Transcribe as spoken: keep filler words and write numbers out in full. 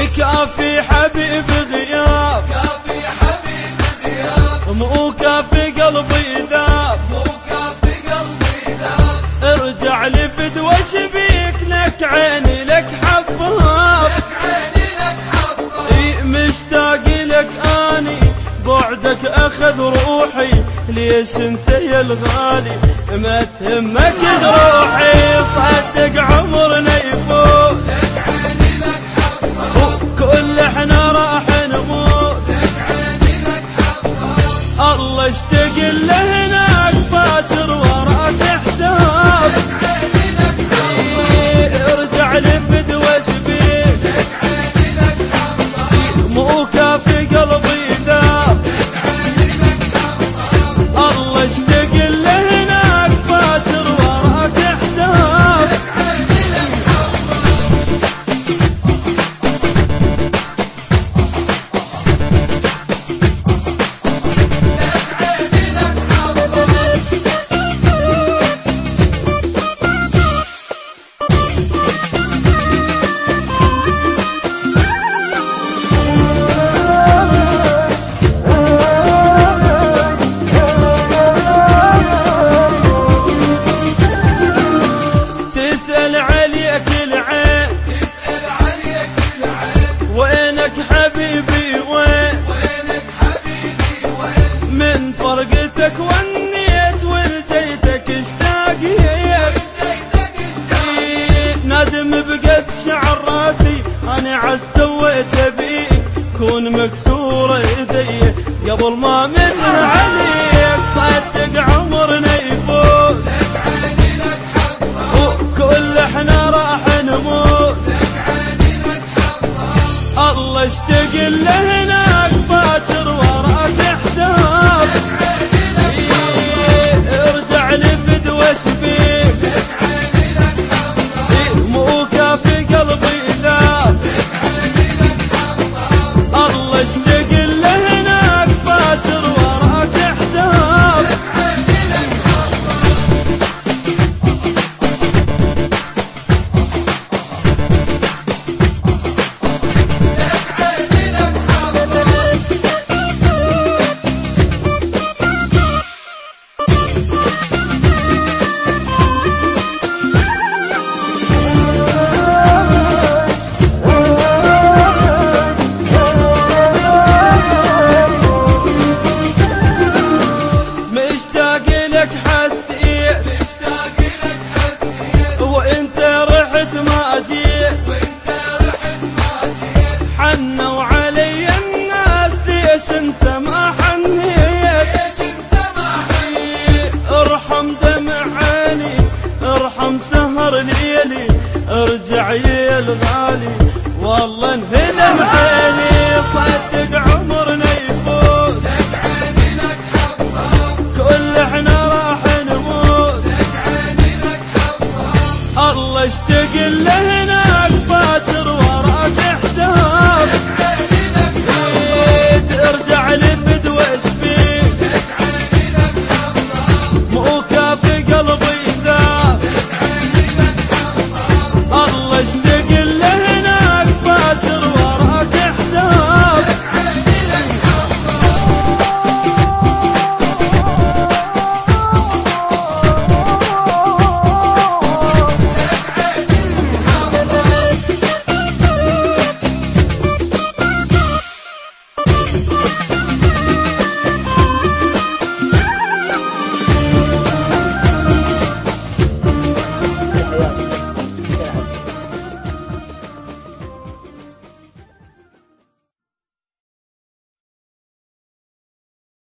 كافي حبيب غياب، كافي حبيب غياب، مو كافي قلبي ذاب، مو كافي قلبي ذاب. ارجع لي فدوى شبيك لك عيني لك حباب، لك عيني لك حباب. اي مشتاق لك اني بعدك اخذ روحي، ليش انت يا الغالي ما تهمك جروحي؟ صدق عمرنا يفوت، لك عيني لك حباب، كل احنا راح نموت، لك عيني لك حباب. الله اشتاق له هناك باكر وراك حساب، لك عيني لك حباب، ارجع لي فدوى شبيك، لك عيني لك حباب، مو كافي قلبي ذاب، لك عيني لك حباب. الله اشتاق له هناك باكر وراك حساب. لك عيني لك تسأل عليك العين، تسأل عليك العين، وينك حبيبي وين؟ وينك حبيبي وين؟ من فرقتك ونيت ورجيتك اشتاقيت، جيتك اشتاق، نادم بقد شعر راسي انا عسويت بيك، كون مكسورة ايدي قبل ما من عليك، صدق عمرنا يفوت، لك عيني لك حباب، كل احنا راح نموت، لك عيني لك حباب. الله اشتاق له هناك باكر وراك حساب، لك عيني لك حباب، ارجع لي فدوى شبيك، لك عيني لك حباب، مو كافي قلبي ذاب، لك عيني لك حباب. الله اشتاق له هناك باكر وراك حساب. لك عيني لك لك عيني لك حباب. مشتاق لك حسيت، مشتاق لك حسيت، وانت رحت ما جيت، وانت رحت ما جيت. حنوا علي الناس ليش انت ما حنيت؟ ليش انت ما حنيت؟ ارحم دمع عيني، ارحم سهر ليلي، ارجع يا الغالي والله انهدم عيني، صدق عمرنا